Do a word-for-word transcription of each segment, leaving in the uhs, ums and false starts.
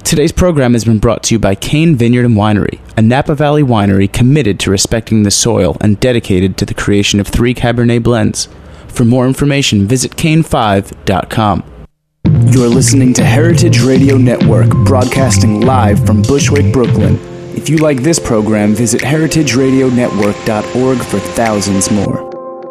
Today's program has been brought to you by Kane Vineyard and Winery, a Napa Valley winery committed to respecting the soil and dedicated to the creation of three Cabernet blends. For more information, visit cane five dot com. You're listening to Heritage Radio Network, broadcasting live from Bushwick, Brooklyn. If you like this program, visit heritage radio network dot org for thousands more.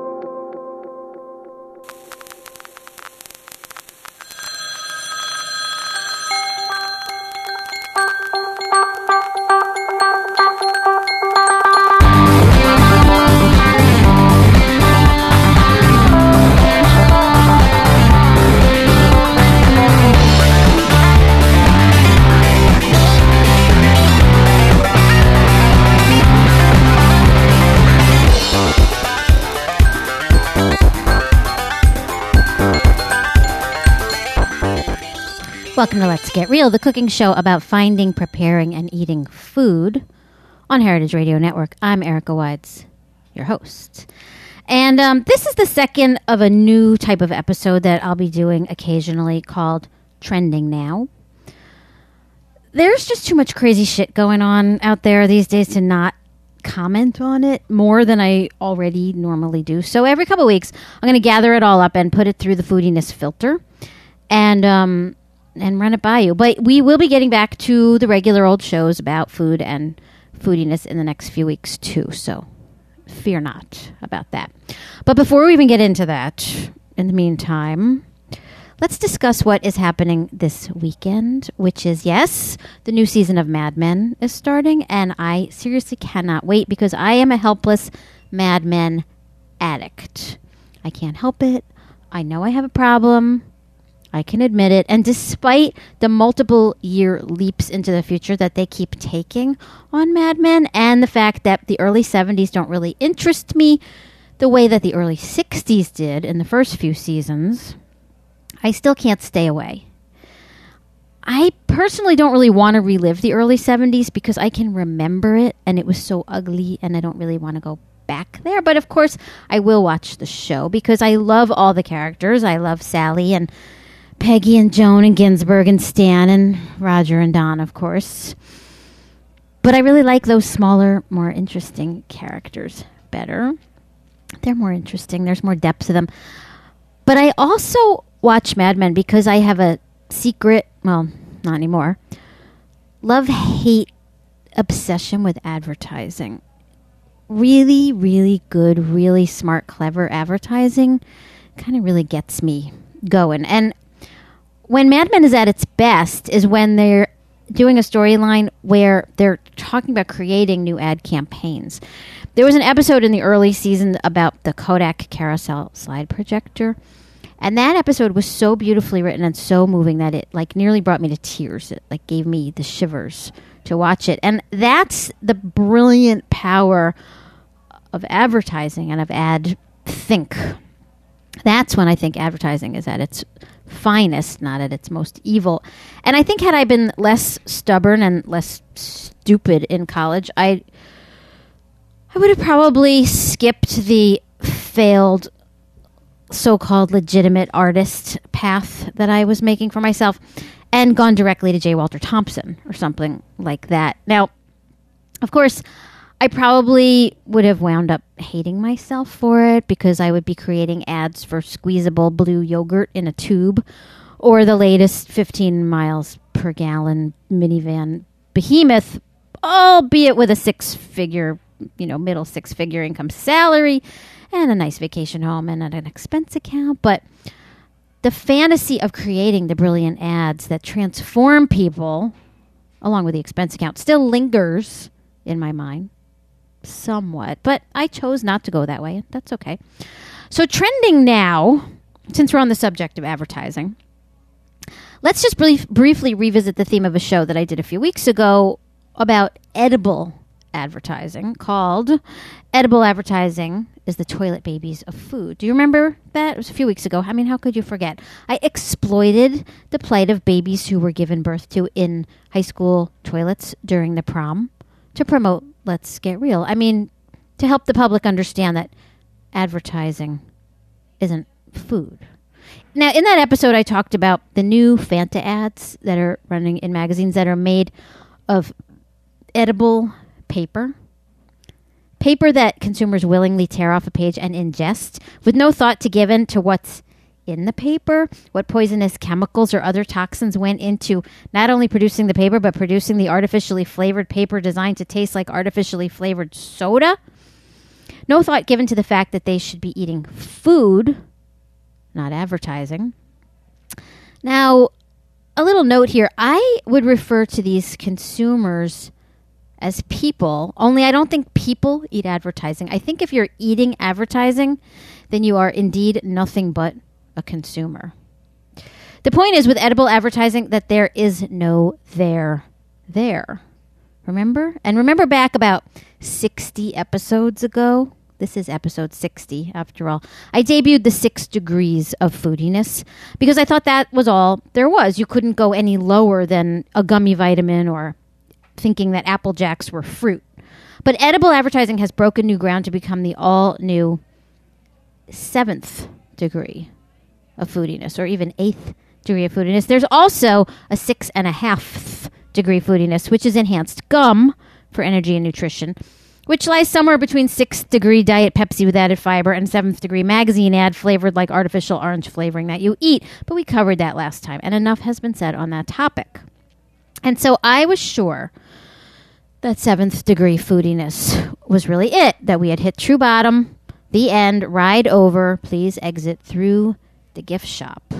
Welcome to Let's Get Real, the cooking show about finding, preparing, and eating food on Heritage Radio Network. I'm Erica Wides, your host. And um, this is the second of a new type of episode that I'll be doing occasionally called Trending Now. There's just too much crazy shit going on out there these days to not comment on it more than I already normally do. So every couple of weeks, I'm going to gather it all up and put it through the foodiness filter. And, um... and run it by you. But we will be getting back to the regular old shows about food and foodiness in the next few weeks too, so fear not about that. But before we even get into that, in the meantime, let's discuss what is happening this weekend, which is, yes, the new season of Mad Men is starting, and I seriously cannot wait because I am a helpless Mad Men addict. I can't help it. I know I have a problem. I can admit it. And despite the multiple year leaps into the future that they keep taking on Mad Men and the fact that the early seventies don't really interest me the way that the early sixties did in the first few seasons, I still can't stay away. I personally don't really want to relive the early seventies because I can remember it and it was so ugly and I don't really want to go back there. But of course, I will watch the show because I love all the characters. I love Sally and Peggy and Joan and Ginsberg and Stan and Roger and Don, of course. But I really like those smaller, more interesting characters better. They're more interesting. There's more depth to them. But I also watch Mad Men because I have a secret, well, not anymore, love-hate obsession with advertising. Really, really good, really smart, clever advertising kind of really gets me going. And when Mad Men is at its best is when they're doing a storyline where they're talking about creating new ad campaigns. There was an episode in the early season about the Kodak carousel slide projector, and that episode was so beautifully written and so moving that it like nearly brought me to tears. It like gave me the shivers to watch it. And that's the brilliant power of advertising and of ad think. That's when I think advertising is at its finest, not at its most evil. And I think had I been less stubborn and less stupid in college, I I would have probably skipped the failed so-called legitimate artist path that I was making for myself and gone directly to J. Walter Thompson or something like that. Now, of course, I probably would have wound up hating myself for it because I would be creating ads for squeezable blue yogurt in a tube or the latest fifteen miles per gallon minivan behemoth, albeit with a six-figure, you know, middle six-figure income salary and a nice vacation home and an expense account. But the fantasy of creating the brilliant ads that transform people, along with the expense account, still lingers in my mind. Somewhat, but I chose not to go that way. That's okay. So trending now, since we're on the subject of advertising, let's just brief, briefly revisit the theme of a show that I did a few weeks ago about edible advertising called Edible Advertising is the Toilet Babies of Food. Do you remember that? It was a few weeks ago. I mean, how could you forget? I exploited the plight of babies who were given birth to in high school toilets during the prom to promote Let's Get Real. I mean, to help the public understand that advertising isn't food. now, in that episode, I talked about the new Fanta ads that are running in magazines that are made of edible paper. Paper that consumers willingly tear off a page and ingest with no thought to given to what's in the paper, what poisonous chemicals or other toxins went into not only producing the paper, but producing the artificially flavored paper designed to taste like artificially flavored soda. No thought given to the fact that they should be eating food, not advertising. Now, a little note here. I would refer to these consumers as people, only I don't think people eat advertising. I think if you're eating advertising, then you are indeed nothing but a consumer. The point is with edible advertising that there is no there there. Remember? And remember back about sixty episodes ago? This is episode sixty, after all. I debuted the six degrees of foodiness because I thought that was all there was. You couldn't go any lower than a gummy vitamin or thinking that Apple Jacks were fruit. But edible advertising has broken new ground to become the all-new seventh degree of foodiness, or even eighth degree of foodiness. There's also a six and a half degree foodiness, which is enhanced gum for energy and nutrition, which lies somewhere between sixth degree Diet Pepsi with added fiber and seventh degree magazine ad flavored like artificial orange flavoring that you eat. But we covered that last time, and enough has been said on that topic. And so I was sure that seventh degree foodiness was really it, that we had hit true bottom, the end, ride over, please exit through the gift shop.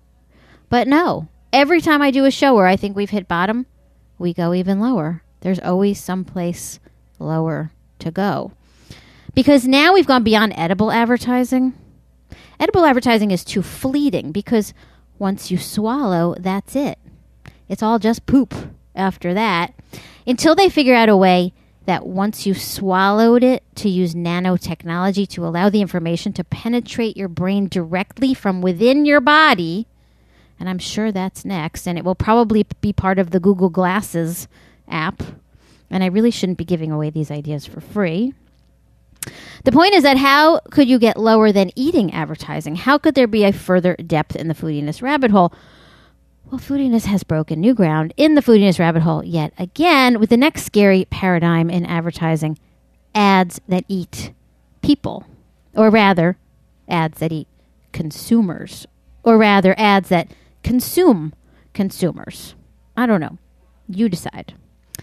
But no, every time I do a show where I think we've hit bottom, we go even lower. There's always someplace lower to go. Because now we've gone beyond edible advertising. Edible advertising is too fleeting because once you swallow, that's it. It's all just poop after that, until they figure out a way that once you've swallowed it, to use nanotechnology to allow the information to penetrate your brain directly from within your body. And I'm sure that's next, and it will probably be part of the Google Glasses app. And I really shouldn't be giving away these ideas for free. The point is that how could you get lower than eating advertising? How could there be a further depth in the foodiness rabbit hole? Well, foodiness has broken new ground in the foodiness rabbit hole yet again with the next scary paradigm in advertising, ads that eat people. Or rather, ads that eat consumers. Or rather, ads that consume consumers. I don't know. You decide.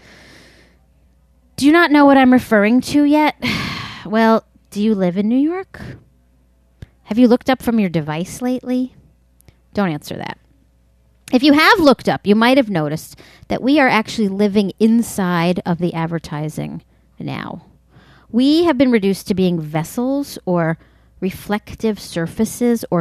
Do you not know what I'm referring to yet? Well, do you live in New York? Have you looked up from your device lately? Don't answer that. If you have looked up, you might have noticed that we are actually living inside of the advertising now. We have been reduced to being vessels or reflective surfaces or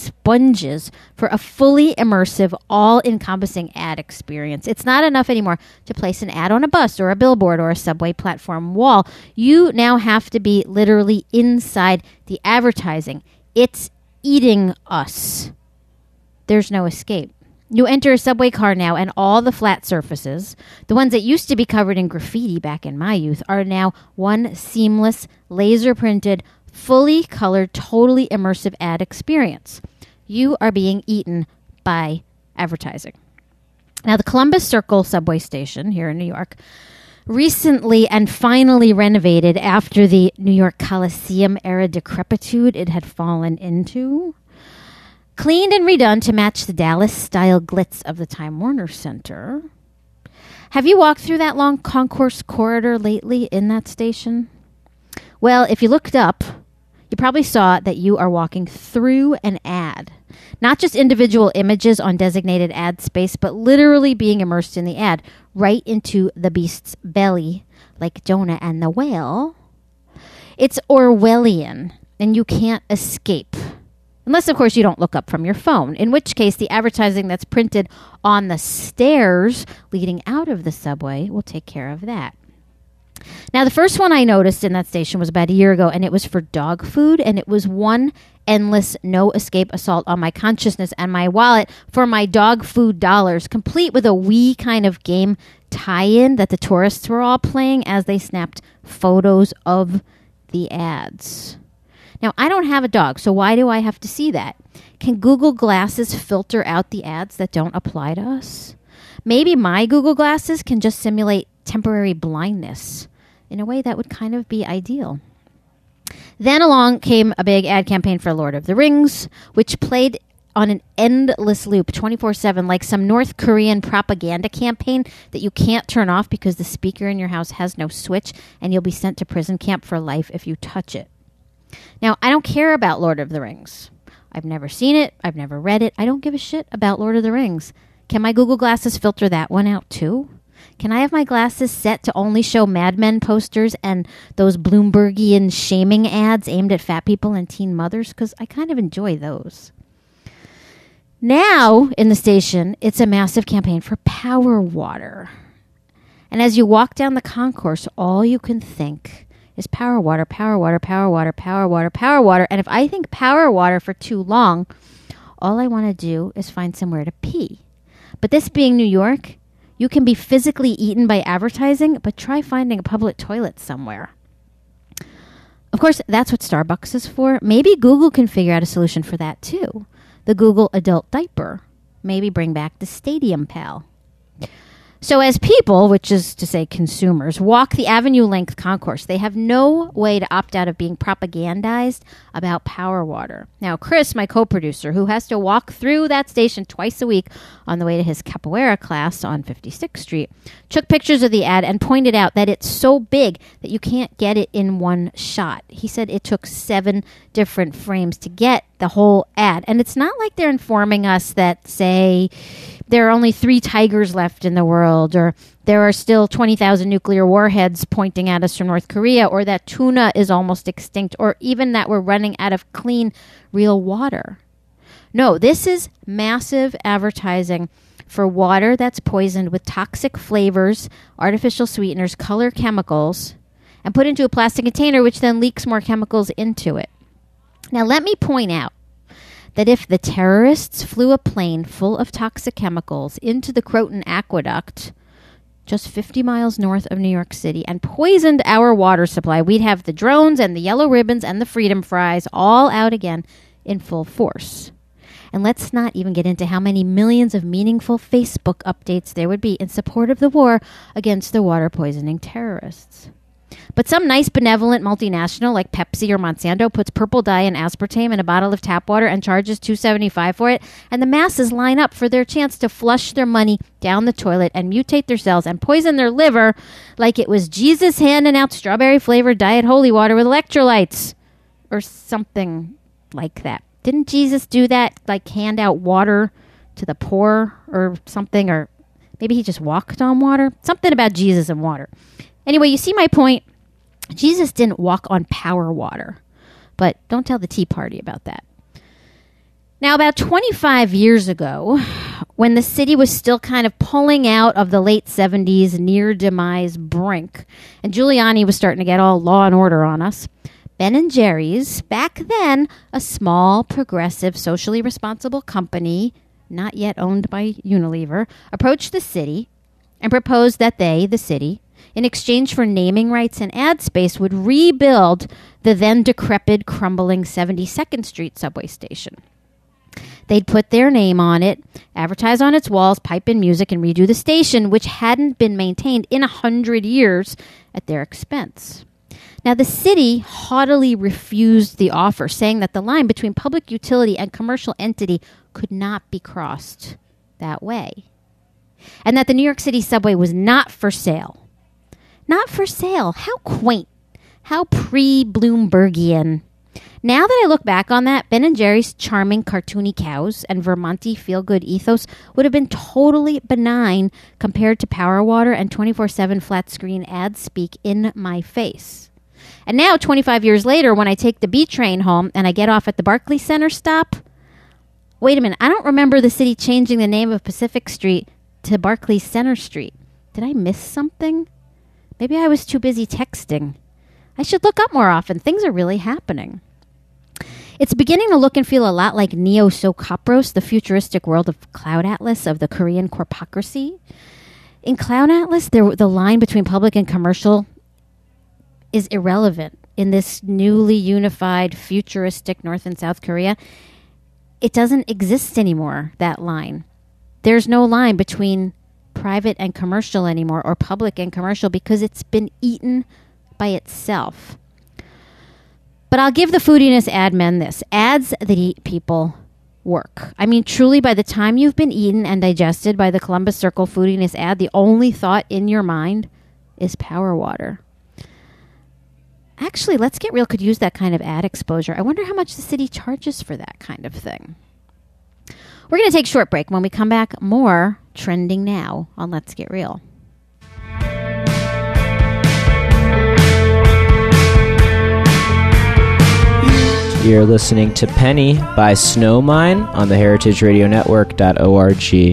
sponges for a fully immersive, all-encompassing ad experience. It's not enough anymore to place an ad on a bus or a billboard or a subway platform wall. You now have to be literally inside the advertising. It's eating us. There's no escape. You enter a subway car now, and all the flat surfaces, the ones that used to be covered in graffiti back in my youth, are now one seamless, laser-printed, fully colored, totally immersive ad experience. You are being eaten by advertising. Now, the Columbus Circle subway station here in New York, recently and finally renovated after the New York Coliseum-era decrepitude it had fallen into, cleaned and redone to match the Dallas-style glitz of the Time Warner Center. Have you walked through that long concourse corridor lately in that station? Well, if you looked up, you probably saw that you are walking through an ad. Not just individual images on designated ad space, but literally being immersed in the ad, right into the beast's belly, like Jonah and the whale. It's Orwellian, and you can't escape. Unless, of course, you don't look up from your phone, in which case the advertising that's printed on the stairs leading out of the subway will take care of that. Now, the first one I noticed in that station was about a year ago, and it was for dog food, and it was one endless, no-escape assault on my consciousness and my wallet for my dog food dollars, complete with a Wii kind of game tie-in that the tourists were all playing as they snapped photos of the ads. Now, I don't have a dog, so why do I have to see that? Can Google Glasses filter out the ads that don't apply to us? Maybe my Google Glasses can just simulate temporary blindness in a way that would kind of be ideal. Then along came a big ad campaign for Lord of the Rings, which played on an endless loop twenty-four seven, like some North Korean propaganda campaign that you can't turn off because the speaker in your house has no switch, and you'll be sent to prison camp for life if you touch it. Now, I don't care about Lord of the Rings. I've never seen it. I've never read it. I don't give a shit about Lord of the Rings. Can my Google Glasses filter that one out too? Can I have my glasses set to only show Mad Men posters and those Bloombergian shaming ads aimed at fat people and teen mothers? Because I kind of enjoy those. Now, in the station, it's a massive campaign for Power Water. And as you walk down the concourse, all you can think is Power Water, Power Water, Power Water, Power Water, Power Water. And if I think Power Water for too long, all I want to do is find somewhere to pee. But this being New York, you can be physically eaten by advertising, but try finding a public toilet somewhere. Of course, that's what Starbucks is for. Maybe Google can figure out a solution for that too. The Google adult diaper. Maybe bring back the Stadium Pal. So as people, which is to say consumers, walk the avenue-length concourse, they have no way to opt out of being propagandized about Power Water. Now, Chris, my co-producer, who has to walk through that station twice a week on the way to his capoeira class on fifty-sixth Street, took pictures of the ad and pointed out that it's so big that you can't get it in one shot. He said it took seven different frames to get the whole ad. And it's not like they're informing us that, say, there are only three tigers left in the world, or there are still twenty thousand nuclear warheads pointing at us from North Korea, or that tuna is almost extinct, or even that we're running out of clean, real water. No, this is massive advertising for water that's poisoned with toxic flavors, artificial sweeteners, color chemicals, and put into a plastic container, which then leaks more chemicals into it. Now, let me point out that if the terrorists flew a plane full of toxic chemicals into the Croton Aqueduct, just fifty miles north of New York City, and poisoned our water supply, we'd have the drones and the yellow ribbons and the freedom fries all out again in full force. And let's not even get into how many millions of meaningful Facebook updates there would be in support of the war against the water poisoning terrorists. But some nice benevolent multinational like Pepsi or Monsanto puts purple dye and aspartame in a bottle of tap water and charges two dollars and seventy-five cents for it, and the masses line up for their chance to flush their money down the toilet and mutate their cells and poison their liver like it was Jesus handing out strawberry-flavored Diet Holy Water with electrolytes or something like that. Didn't Jesus do that, like hand out water to the poor or something? Or maybe he just walked on water? Something about Jesus and water. Anyway, you see my point. Jesus didn't walk on Power Water, but don't tell the Tea Party about that. Now, about twenty-five years ago, when the city was still kind of pulling out of the late seventies near-demise brink, and Giuliani was starting to get all law and order on us, Ben and Jerry's, back then a small, progressive, socially responsible company, not yet owned by Unilever, approached the city and proposed that they, the city, in exchange for naming rights and ad space, would rebuild the then decrepit, crumbling seventy-second Street subway station. They'd put their name on it, advertise on its walls, pipe in music, and redo the station, which hadn't been maintained in a hundred years, at their expense. Now, the city haughtily refused the offer, saying that the line between public utility and commercial entity could not be crossed that way, and that the New York City subway was not for sale. Not for sale. How quaint. How pre-Bloombergian. Now that I look back on that, Ben and Jerry's charming cartoony cows and Vermonti feel-good ethos would have been totally benign compared to Power Water and twenty-four seven flat-screen ad speak in my face. And now, twenty-five years later, when I take the B train home and I get off at the Barclays Center stop, wait a minute, I don't remember the city changing the name of Pacific Street to Barclays Center Street. Did I miss something? Maybe I was too busy texting. I should look up more often. Things are really happening. It's beginning to look and feel a lot like Neo-Socopros, the futuristic world of Cloud Atlas of the Korean corpocracy. In Cloud Atlas, there, the line between public and commercial is irrelevant. In this newly unified, futuristic North and South Korea, it doesn't exist anymore, that line. There's no line between private and commercial anymore, or public and commercial, because it's been eaten by itself. But I'll give the foodiness ad men this. Ads that eat people work. I mean, truly, by the time you've been eaten and digested by the Columbus Circle foodiness ad, the only thought in your mind is Power Water. Actually, Let's Get Real could use that kind of ad exposure. I wonder how much the city charges for that kind of thing. We're going to take a short break. When we come back, more Trending Now on Let's Get Real. You're listening to Penny by Snowmine on the heritage radio network dot org. You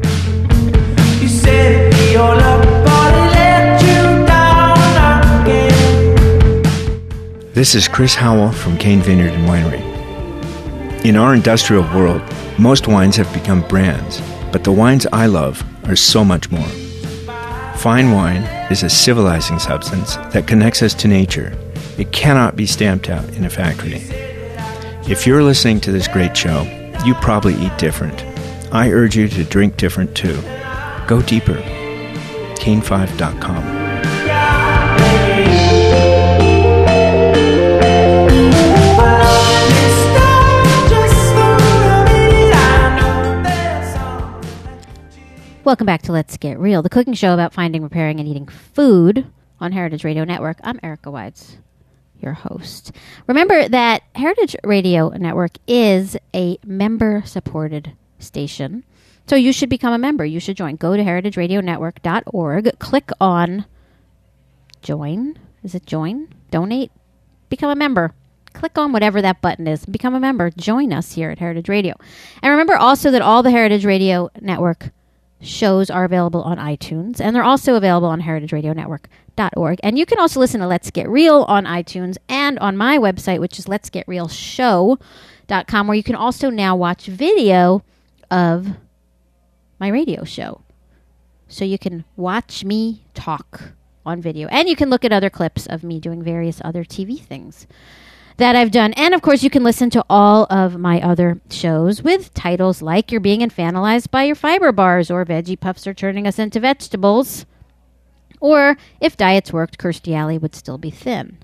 said it'd be all up, but it let you down again. This is Chris Howell from Cane Vineyard and Winery. In our industrial world, most wines have become brands, but the wines I love are so much more. Fine wine is a civilizing substance that connects us to nature. It cannot be stamped out in a factory. If you're listening to this great show, you probably eat different. I urge you to drink different too. Go deeper. cane five dot com. Welcome back to Let's Get Real, the cooking show about finding, preparing, and eating food on Heritage Radio Network. I'm Erica Wides, your host. Remember that Heritage Radio Network is a member-supported station, so you should become a member. You should join. Go to heritage radio network dot org, click on join. Is it join? Donate? Become a member. Click on whatever that button is. Become a member. Join us here at Heritage Radio. And remember also that all the Heritage Radio Network shows are available on iTunes, and they're also available on heritage radio network dot org. And you can also listen to Let's Get Real on iTunes and on my website, which is lets get real show dot com, where you can also now watch video of my radio show. So you can watch me talk on video, and you can look at other clips of me doing various other T V things that I've done. And, of course, you can listen to all of my other shows with titles like You're Being Infantilized by Your Fiber Bars, or Veggie Puffs Are Turning Us Into Vegetables, or If Diets Worked, Kirstie Alley Would Still Be Thin.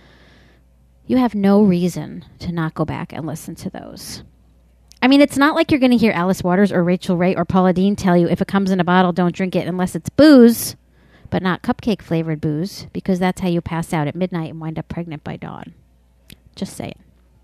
You have no reason to not go back and listen to those. I mean, it's not like you're going to hear Alice Waters or Rachel Ray or Paula Deen tell you if it comes in a bottle, don't drink it unless it's booze, but not cupcake-flavored booze, because that's how you pass out at midnight and wind up pregnant by dawn. Just saying.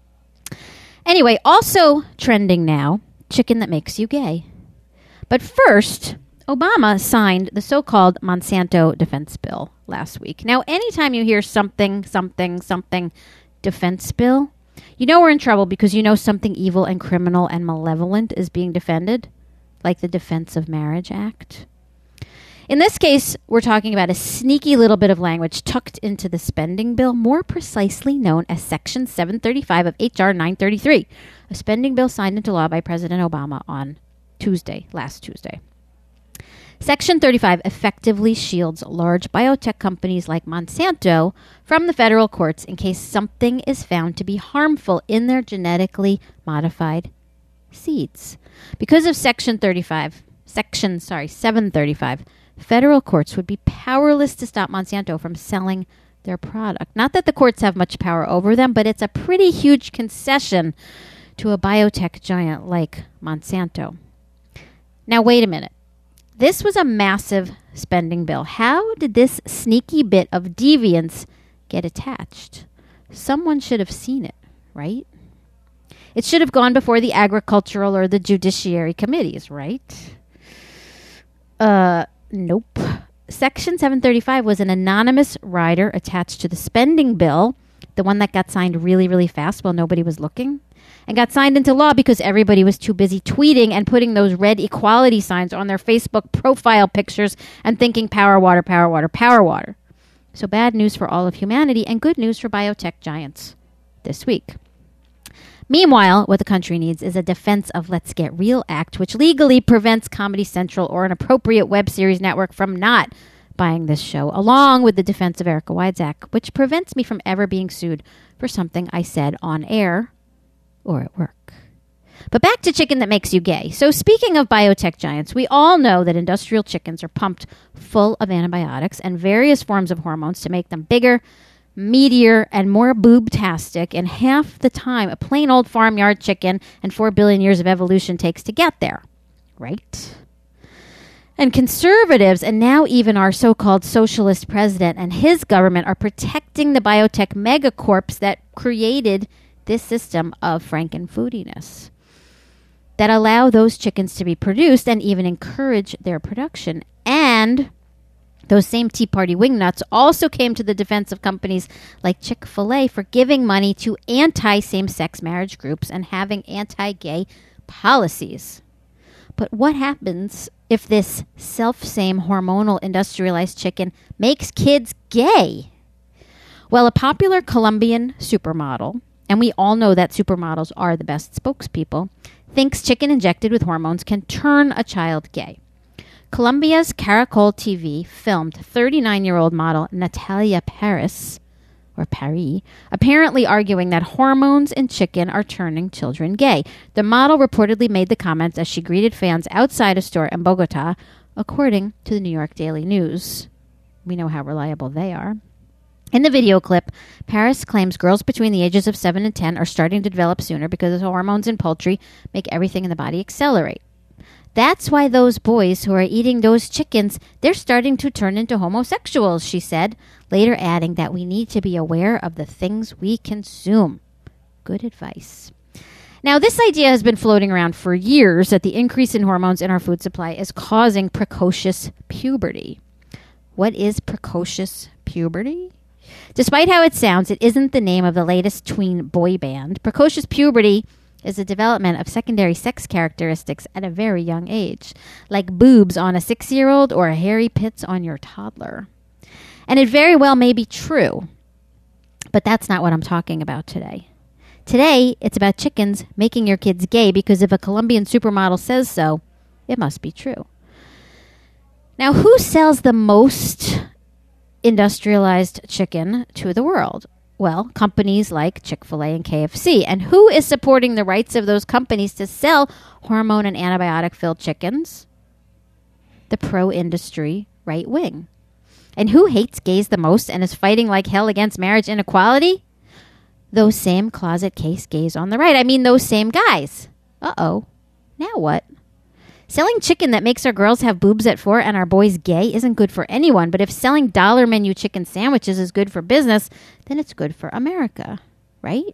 Anyway, also trending now, chicken that makes you gay. But first, Obama signed the so-called Monsanto defense bill last week. Now, anytime you hear something, something, something defense bill, you know we're in trouble, because you know something evil and criminal and malevolent is being defended, like the Defense of Marriage Act. In this case, we're talking about a sneaky little bit of language tucked into the spending bill, more precisely known as Section seven thirty-five of H R nine thirty-three, a spending bill signed into law by President Obama on Tuesday, last Tuesday. Section thirty-five effectively shields large biotech companies like Monsanto from the federal courts in case something is found to be harmful in their genetically modified seeds. Because of Section thirty-five, Section, sorry, seven thirty-five, federal courts would be powerless to stop Monsanto from selling their product. Not that the courts have much power over them, but it's a pretty huge concession to a biotech giant like Monsanto. Now, wait a minute. This was a massive spending bill. How did this sneaky bit of deviance get attached? Someone should have seen it, right? It should have gone before the agricultural or the judiciary committees, right? Uh, nope. Section seven thirty-five was an anonymous rider attached to the spending bill, the one that got signed really, really fast while nobody was looking, and got signed into law because everybody was too busy tweeting and putting those red equality signs on their Facebook profile pictures and thinking power water, power water, power water. So bad news for all of humanity and good news for biotech giants this week. Meanwhile, what the country needs is a Defense of Let's Get Real Act, which legally prevents Comedy Central or an appropriate web series network from not buying this show, along with the Defense of Erica Wides Act, which prevents me from ever being sued for something I said on air or at work. But back to chicken that makes you gay. So speaking of biotech giants, we all know that industrial chickens are pumped full of antibiotics and various forms of hormones to make them bigger, meatier, and more boob-tastic in half the time a plain old farmyard chicken and four billion years of evolution takes to get there. Right? And conservatives, and now even our so-called socialist president and his government, are protecting the biotech megacorps that created this system of frankenfoodiness that allow those chickens to be produced and even encourage their production. And those same Tea Party wingnuts also came to the defense of companies like Chick-fil-A for giving money to anti-same-sex marriage groups and having anti-gay policies. But what happens if this self-same hormonal industrialized chicken makes kids gay? Well, a popular Colombian supermodel, and we all know that supermodels are the best spokespeople, thinks chicken injected with hormones can turn a child gay. Colombia's Caracol T V filmed thirty-nine-year-old model Natalia Paris, or Paris, apparently arguing that hormones in chicken are turning children gay. The model reportedly made the comments as she greeted fans outside a store in Bogota, according to the New York Daily News. We know how reliable they are. In the video clip, Paris claims girls between the ages of seven and ten are starting to develop sooner because the hormones in poultry make everything in the body accelerate. That's why those boys who are eating those chickens, they're starting to turn into homosexuals, she said, later adding that we need to be aware of the things we consume. Good advice. Now, this idea has been floating around for years that the increase in hormones in our food supply is causing precocious puberty. What is precocious puberty? Despite how it sounds, it isn't the name of the latest tween boy band. Precocious puberty is the development of secondary sex characteristics at a very young age, like boobs on a six-year-old or hairy pits on your toddler. And it very well may be true, but that's not what I'm talking about today. Today, it's about chickens making your kids gay because if a Colombian supermodel says so, it must be true. Now, who sells the most industrialized chicken to the world? Well, companies like Chick-fil-A and K F C. And who is supporting the rights of those companies to sell hormone and antibiotic-filled chickens? The pro-industry right wing. And who hates gays the most and is fighting like hell against marriage inequality? Those same closet case gays on the right. I mean, those same guys. Uh-oh. Now what? Selling chicken that makes our girls have boobs at four and our boys gay isn't good for anyone. But if selling dollar menu chicken sandwiches is good for business, then it's good for America, right?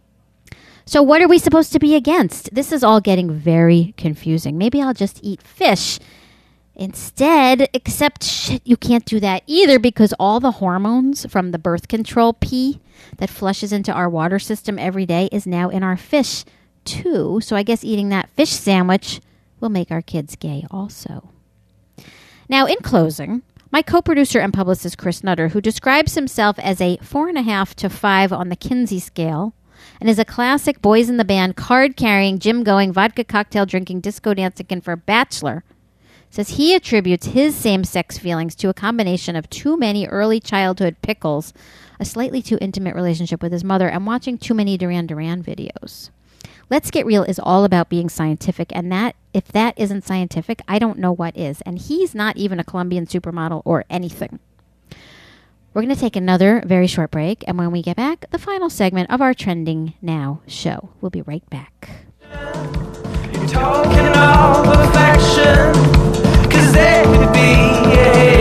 So what are we supposed to be against? This is all getting very confusing. Maybe I'll just eat fish instead, except shit, you can't do that either because all the hormones from the birth control pee that flushes into our water system every day is now in our fish too. So I guess eating that fish sandwich will make our kids gay also. Now, in closing, my co-producer and publicist Chris Nutter, who describes himself as a four and a half to five on the Kinsey scale and is a classic boys in the band, card-carrying, gym-going, vodka cocktail drinking, disco dancing for bachelor, says he attributes his same-sex feelings to a combination of too many early childhood pickles, a slightly too intimate relationship with his mother, and watching too many Duran Duran videos. Let's Get Real is all about being scientific, and that if that isn't scientific, I don't know what is. And he's not even a Colombian supermodel or anything. We're going to take another very short break, and when we get back, the final segment of our Trending Now show. We'll be right back. You're talking all perfection, 'cause there could be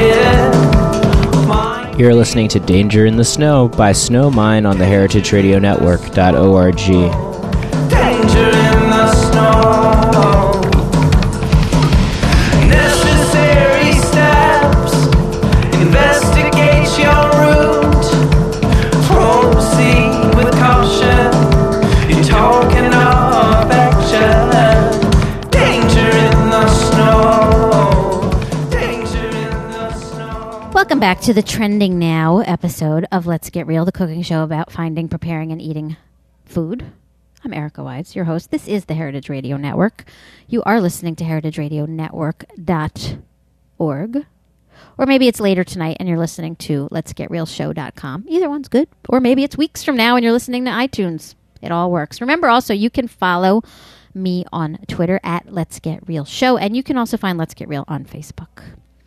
a You're listening to Danger in the Snow by Snowmine on the heritage radio network dot org. danger in the snow. Necessary steps. Investigate your route. Proceed with caution. You're talking of action. Danger in the snow. Danger in the snow. Welcome back to the Trending Now episode of Let's Get Real, the cooking show about finding, preparing, and eating food. I'm Erica Wides, your host. This is the Heritage Radio Network. You are listening to heritage radio network dot org. Or maybe it's later tonight and you're listening to lets get real show dot com. Either one's good. Or maybe it's weeks from now and you're listening to iTunes. It all works. Remember also, you can follow me on Twitter at Let's Get Real Show. And you can also find Let's Get Real on Facebook.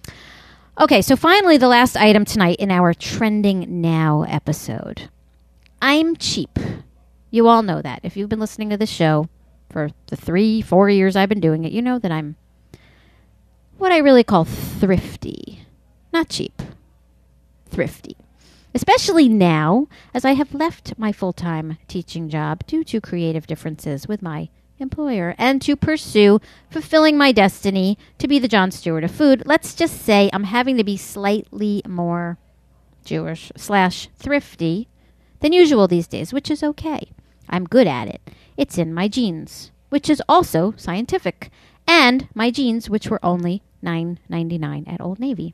Okay, so finally, the last item tonight in our Trending Now episode. I'm cheap. You all know that. If you've been listening to the show for the three, four years I've been doing it, you know that I'm what I really call thrifty. Not cheap. Thrifty. Especially now, as I have left my full-time teaching job due to creative differences with my employer and to pursue fulfilling my destiny to be the Jon Stewart of food. Let's just say I'm having to be slightly more Jewish slash thrifty than usual these days, which is okay. I'm good at it. It's in my genes, which is also scientific, and my jeans, which were only nine ninety-nine at Old Navy.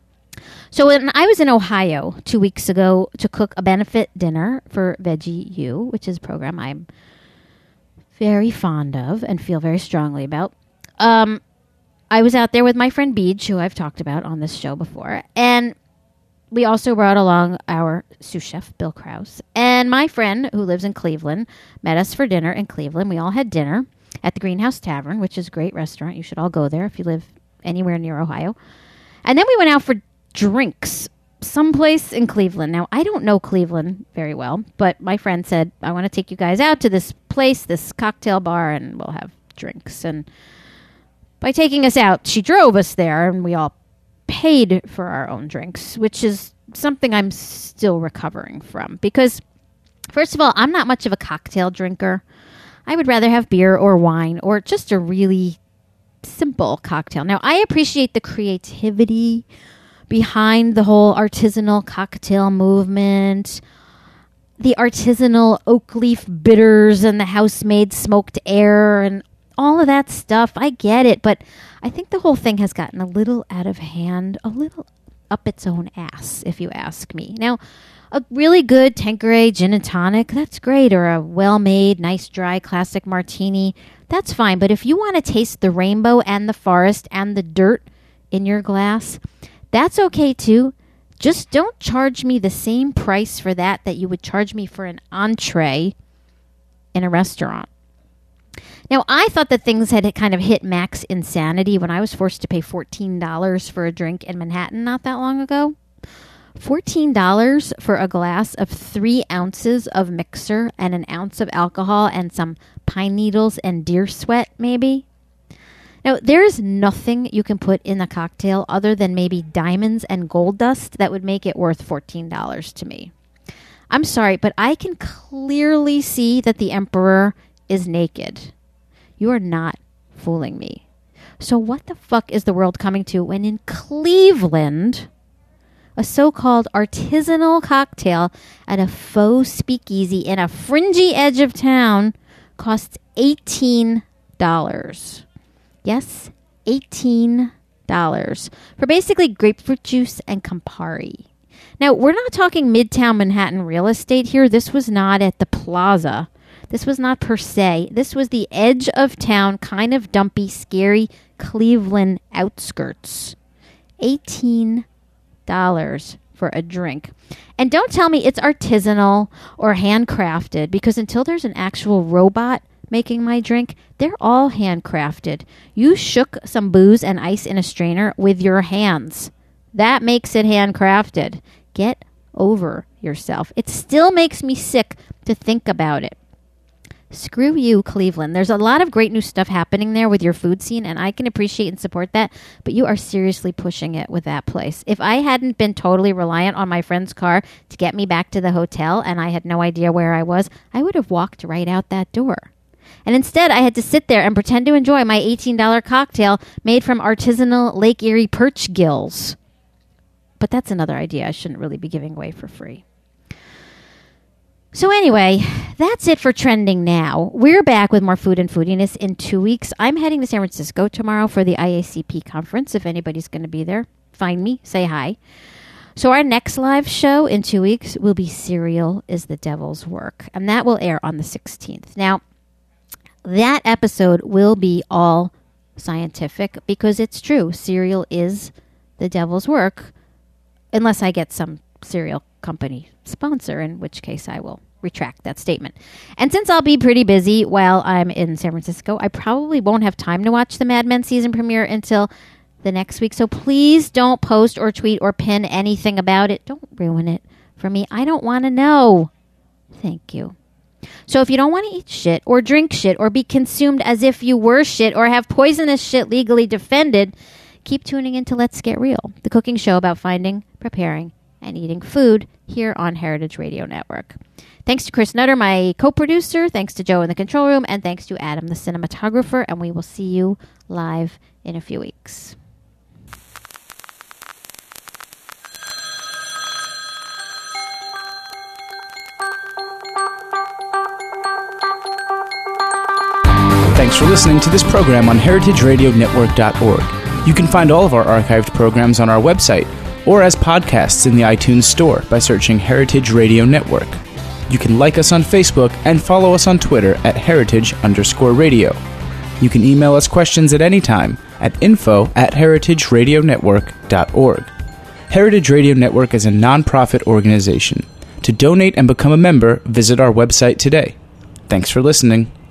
So when I was in Ohio two weeks ago to cook a benefit dinner for Veggie U, which is a program I'm very fond of and feel very strongly about, um, I was out there with my friend Beej, who I've talked about on this show before, and we also brought along our sous chef, Bill Krause. And my friend, who lives in Cleveland, met us for dinner in Cleveland. We all had dinner at the Greenhouse Tavern, which is a great restaurant. You should all go there if you live anywhere near Ohio. And then we went out for drinks someplace in Cleveland. Now, I don't know Cleveland very well, but my friend said, I want to take you guys out to this place, this cocktail bar, and we'll have drinks. And by taking us out, she drove us there, and we all paid for our own drinks, which is something I'm still recovering from. Because, first of all, I'm not much of a cocktail drinker. I would rather have beer or wine or just a really simple cocktail. Now, I appreciate the creativity behind the whole artisanal cocktail movement, the artisanal oak leaf bitters and the house-made smoked air and all of that stuff. I get it, but I think the whole thing has gotten a little out of hand, a little up its own ass, if you ask me. Now, a really good Tanqueray gin and tonic, that's great, or a well-made, nice, dry, classic martini, that's fine. But if you want to taste the rainbow and the forest and the dirt in your glass, that's okay too. Just don't charge me the same price for that that you would charge me for an entree in a restaurant. Now, I thought that things had kind of hit max insanity when I was forced to pay fourteen dollars for a drink in Manhattan not that long ago. fourteen dollars for a glass of three ounces of mixer and an ounce of alcohol and some pine needles and deer sweat, maybe. Now, there's nothing you can put in the cocktail other than maybe diamonds and gold dust that would make it worth fourteen dollars to me. I'm sorry, but I can clearly see that the emperor is naked. You are not fooling me. So what the fuck is the world coming to when in Cleveland, a so-called artisanal cocktail at a faux speakeasy in a fringy edge of town costs eighteen dollars? Yes, eighteen dollars for basically grapefruit juice and Campari. Now, we're not talking Midtown Manhattan real estate here. This was not at the Plaza. This was not per se. This was the edge of town, kind of dumpy, scary Cleveland outskirts. eighteen dollars for a drink. And don't tell me it's artisanal or handcrafted, because until there's an actual robot making my drink, they're all handcrafted. You shook some booze and ice in a strainer with your hands. That makes it handcrafted. Get over yourself. It still makes me sick to think about it. Screw you, Cleveland. There's a lot of great new stuff happening there with your food scene, and I can appreciate and support that, but you are seriously pushing it with that place. If I hadn't been totally reliant on my friend's car to get me back to the hotel and I had no idea where I was, I would have walked right out that door. And instead, I had to sit there and pretend to enjoy my eighteen dollars cocktail made from artisanal Lake Erie perch gills. But that's another idea I shouldn't really be giving away for free. So anyway, that's it for Trending Now. We're back with more food and foodiness in two weeks. I'm heading to San Francisco tomorrow for the I A C P conference. If anybody's going to be there, find me, say hi. So our next live show in two weeks will be Cereal is the Devil's Work, and that will air on the sixteenth. Now, that episode will be all scientific because it's true. Cereal is the devil's work, unless I get some cereal company sponsor, in which case I will retract that statement. And since I'll be pretty busy while I'm in San Francisco, I probably won't have time to watch the Mad Men season premiere until the next week. So please don't post or tweet or pin anything about it. Don't ruin it for me. I don't want to know. Thank you. So if you don't want to eat shit or drink shit or be consumed as if you were shit or have poisonous shit legally defended, keep tuning in to Let's Get Real, the cooking show about finding, preparing, and eating food here on Heritage Radio Network. Thanks to Chris Nutter, my co-producer. Thanks to Joe in the control room. And thanks to Adam, the cinematographer. And we will see you live in a few weeks. Thanks for listening to this program on heritage radio network dot org. You can find all of our archived programs on our website or as podcasts in the iTunes Store by searching Heritage Radio Network. You can like us on Facebook and follow us on Twitter at heritage underscore radio. You can email us questions at any time at info at heritage radio network dot org. Heritage Radio Network is a non-profit organization. To donate and become a member, visit our website today. Thanks for listening.